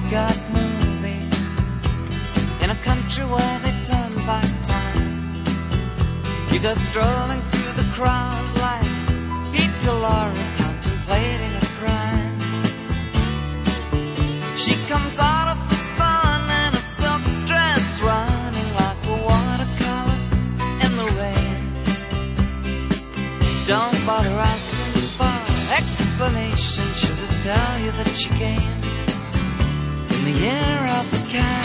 got movie in a country where they turn back time. You go strolling through the crowd like Peter Lorre contemplating a crime. She comes out of the sun in a silk dress, running like a watercolor in the rain. Don't bother asking for explanation, she'll just tell you that she came in the year of the cat.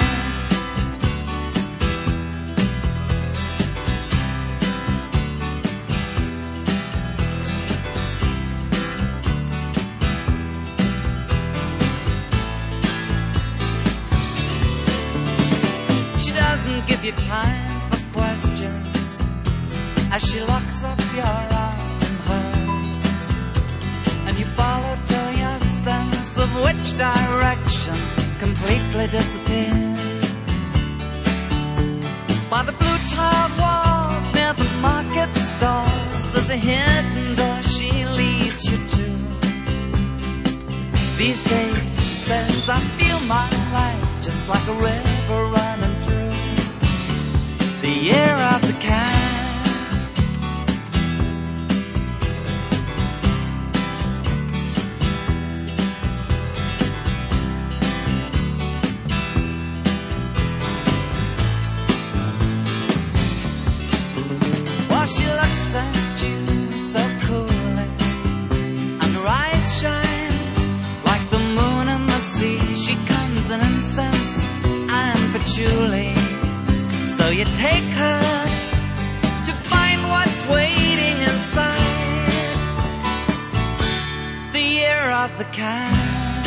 She doesn't give you time for questions as she locks up your arm in hers, and you follow till your sense of which direction completely disappears. By the blue tiled walls near the market stalls, there's a hidden door she leads you to. These days, she says, I feel my life just like a river running through the year of the cat. She looks at you so coolly, and her eyes shine like the moon and the sea. She comes in incense and patchouli, so you take her to find what's waiting inside the year of the cat.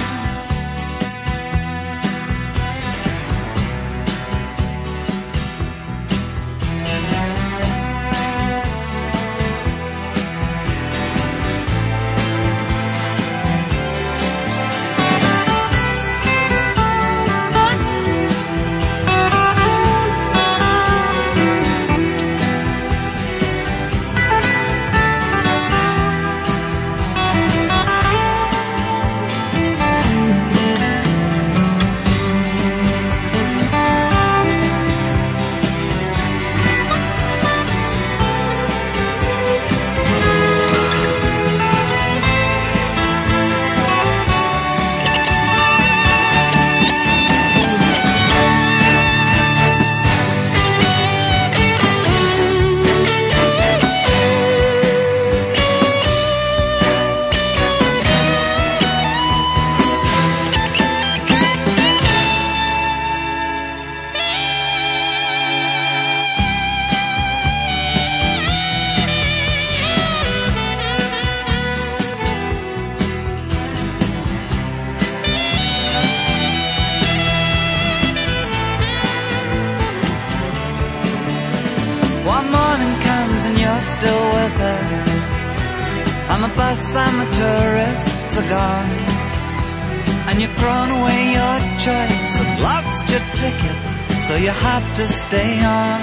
One morning comes and you're still with her, and the bus and the tourists are gone, and you've thrown away your choice and lost your ticket, so you have to stay on.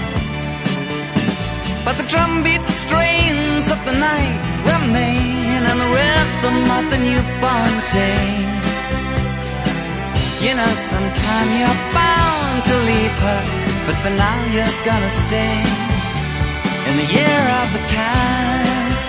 But the drumbeat strains of the night remain, and the rhythm of the newborn day. You know sometime you're bound to leave her, but for now you're gonna stay in the year of the cat.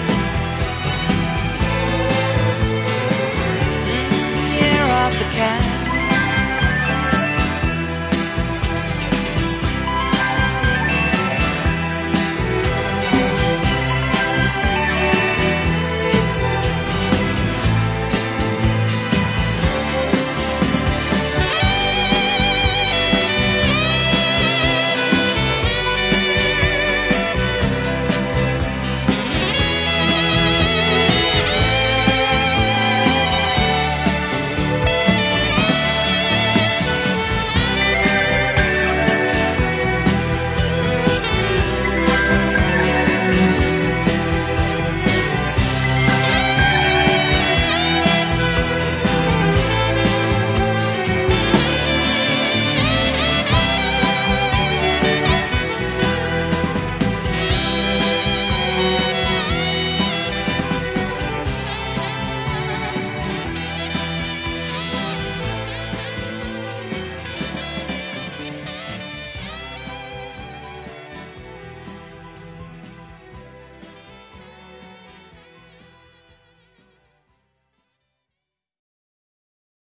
Year of the cat.